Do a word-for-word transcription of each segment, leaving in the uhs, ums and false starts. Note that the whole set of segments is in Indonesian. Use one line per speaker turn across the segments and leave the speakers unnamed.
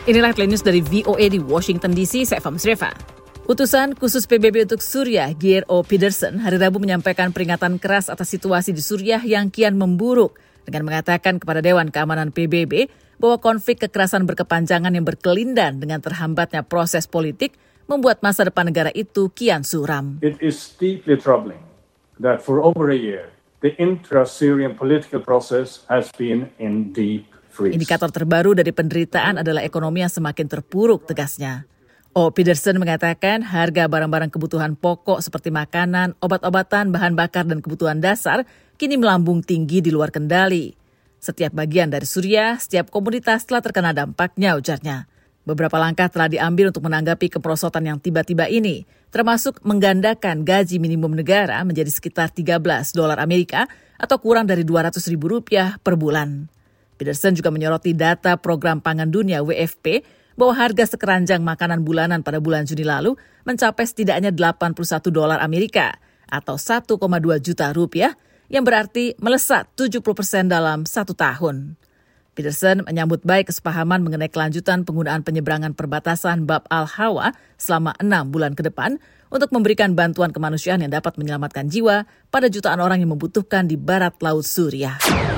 Inilah Headline News dari V O A di Washington D C, saya Eva Musreva. Utusan khusus P B B untuk Suriah, Geir O. Pedersen, hari Rabu menyampaikan peringatan keras atas situasi di Suriah yang kian memburuk dengan mengatakan kepada Dewan Keamanan P B B bahwa konflik kekerasan berkepanjangan yang berkelindan dengan terhambatnya proses politik membuat masa depan negara itu kian suram.
It is deeply troubling that for over a year, the intra-Syrian political process has been in deep freeze.
Indikator terbaru dari penderitaan adalah ekonomi yang semakin terpuruk, tegasnya. O. Pedersen mengatakan harga barang-barang kebutuhan pokok seperti makanan, obat-obatan, bahan bakar, dan kebutuhan dasar kini melambung tinggi di luar kendali. Setiap bagian dari Suriah, setiap komunitas telah terkena dampaknya, ujarnya. Beberapa langkah telah diambil untuk menanggapi kemerosotan yang tiba-tiba ini, termasuk menggandakan gaji minimum negara menjadi sekitar tiga belas dolar Amerika atau kurang dari dua ratus ribu rupiah per bulan. Pedersen juga menyoroti data Program Pangan Dunia W F P bahwa harga sekeranjang makanan bulanan pada bulan Juni lalu mencapai setidaknya delapan puluh satu dolar Amerika atau satu koma dua juta rupiah yang berarti melesat tujuh puluh persen dalam satu tahun. Pedersen menyambut baik kesepahaman mengenai kelanjutan penggunaan penyeberangan perbatasan Bab al-Hawa selama enam bulan ke depan untuk memberikan bantuan kemanusiaan yang dapat menyelamatkan jiwa pada jutaan orang yang membutuhkan di barat laut Suriah.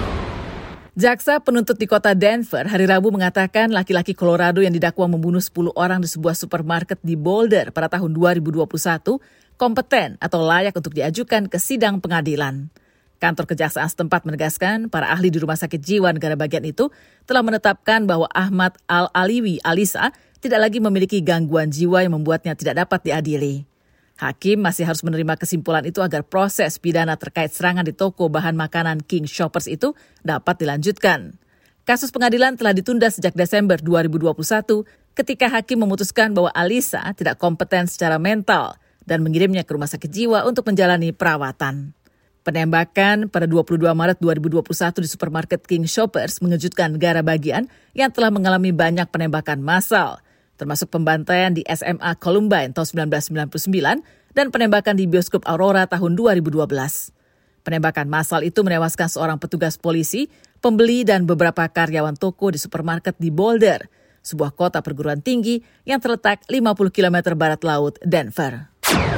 Jaksa penuntut di kota Denver hari Rabu mengatakan laki-laki Colorado yang didakwa membunuh sepuluh orang di sebuah supermarket di Boulder pada tahun dua ribu dua puluh satu kompeten atau layak untuk diajukan ke sidang pengadilan. Kantor kejaksaan setempat menegaskan para ahli di rumah sakit jiwa negara bagian itu telah menetapkan bahwa Ahmad Al-Aliwi Alisa tidak lagi memiliki gangguan jiwa yang membuatnya tidak dapat diadili. Hakim masih harus menerima kesimpulan itu agar proses pidana terkait serangan di toko bahan makanan King Shoppers itu dapat dilanjutkan. Kasus pengadilan telah ditunda sejak Desember dua ribu dua puluh satu ketika hakim memutuskan bahwa Alisa tidak kompeten secara mental dan mengirimnya ke rumah sakit jiwa untuk menjalani perawatan. Penembakan pada dua puluh dua Maret dua ribu dua puluh satu di supermarket King Shoppers mengejutkan negara bagian yang telah mengalami banyak penembakan massal, termasuk pembantaian di S M A Columbine tahun sembilan belas sembilan puluh sembilan dan penembakan di bioskop Aurora tahun dua ribu dua belas. Penembakan massal itu menewaskan seorang petugas polisi, pembeli, dan beberapa karyawan toko di supermarket di Boulder, sebuah kota perguruan tinggi yang terletak lima puluh kilometer barat laut Denver.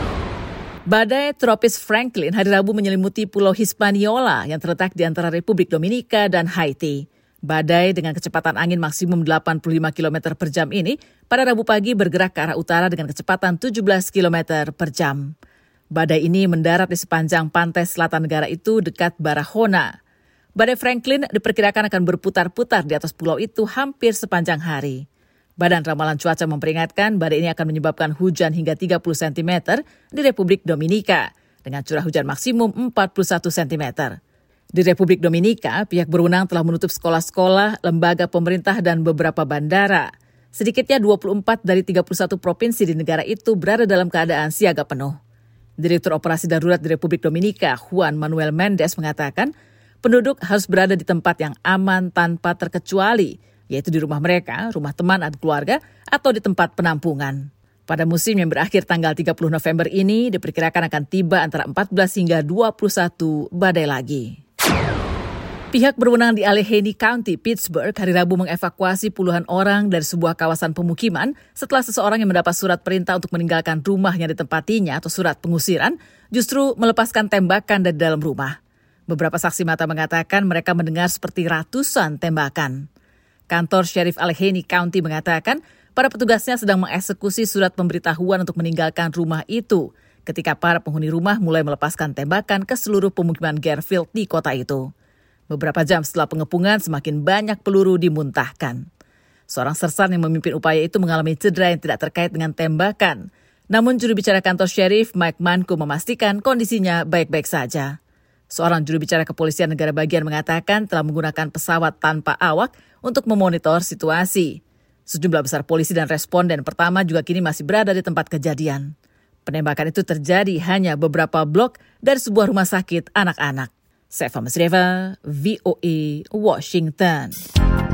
Badai tropis Franklin hari Rabu menyelimuti Pulau Hispaniola yang terletak di antara Republik Dominika dan Haiti. Badai dengan kecepatan angin maksimum delapan puluh lima kilometer per jam ini pada Rabu pagi bergerak ke arah utara dengan kecepatan tujuh belas kilometer per jam. Badai ini mendarat di sepanjang pantai selatan negara itu dekat Barahona. Badai Franklin diperkirakan akan berputar-putar di atas pulau itu hampir sepanjang hari. Badan Ramalan Cuaca memperingatkan badai ini akan menyebabkan hujan hingga tiga puluh sentimeter di Republik Dominika dengan curah hujan maksimum empat puluh satu sentimeter. Di Republik Dominika, pihak berwenang telah menutup sekolah-sekolah, lembaga pemerintah, dan beberapa bandara. Sedikitnya dua puluh empat dari tiga puluh satu provinsi di negara itu berada dalam keadaan siaga penuh. Direktur Operasi Darurat di Republik Dominika, Juan Manuel Mendes, mengatakan penduduk harus berada di tempat yang aman tanpa terkecuali, yaitu di rumah mereka, rumah teman dan keluarga, atau di tempat penampungan. Pada musim yang berakhir tanggal tiga puluh November ini, diperkirakan akan tiba antara empat belas hingga dua puluh satu badai lagi. Pihak berwenang di Allegheny County, Pittsburgh, hari Rabu mengevakuasi puluhan orang dari sebuah kawasan pemukiman setelah seseorang yang mendapat surat perintah untuk meninggalkan rumah yang ditempatinya atau surat pengusiran justru melepaskan tembakan dari dalam rumah. Beberapa saksi mata mengatakan mereka mendengar seperti ratusan tembakan. Kantor Sheriff Allegheny County mengatakan para petugasnya sedang mengeksekusi surat pemberitahuan untuk meninggalkan rumah itu ketika para penghuni rumah mulai melepaskan tembakan ke seluruh pemukiman Garfield di kota itu. Beberapa jam setelah pengepungan, semakin banyak peluru dimuntahkan. Seorang sersan yang memimpin upaya itu mengalami cedera yang tidak terkait dengan tembakan. Namun juru bicara kantor Sheriff Mike Manco memastikan kondisinya baik-baik saja. Seorang juru bicara kepolisian negara bagian mengatakan telah menggunakan pesawat tanpa awak untuk memonitor situasi. Sejumlah besar polisi dan responden pertama juga kini masih berada di tempat kejadian. Penembakan itu terjadi hanya beberapa blok dari sebuah rumah sakit anak-anak. Saya Eva Musreva, V O A, Washington.